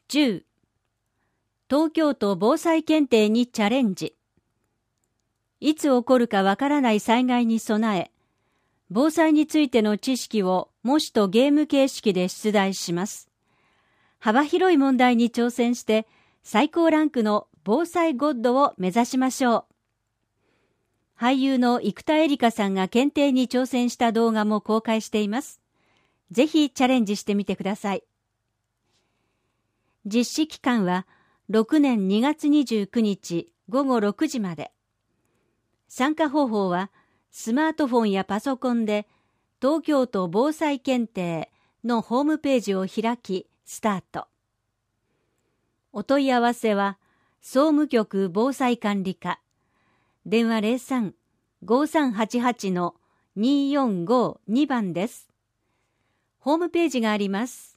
10、東京都防災検定にチャレンジ。いつ起こるかわからない災害に備え、防災についての知識を模試とゲーム形式で出題します。幅広い問題に挑戦して最高ランクの防災ゴッドを目指しましょう。俳優の生田絵梨花さんが検定に挑戦した動画も公開しています。ぜひチャレンジしてみてください。実施期間は6年2月29日午後6時まで。参加方法はスマートフォンやパソコンで東京都防災検定のホームページを開きスタート。お問い合わせは総務局防災管理課、電話03-5388-2452番です。ホームページがあります。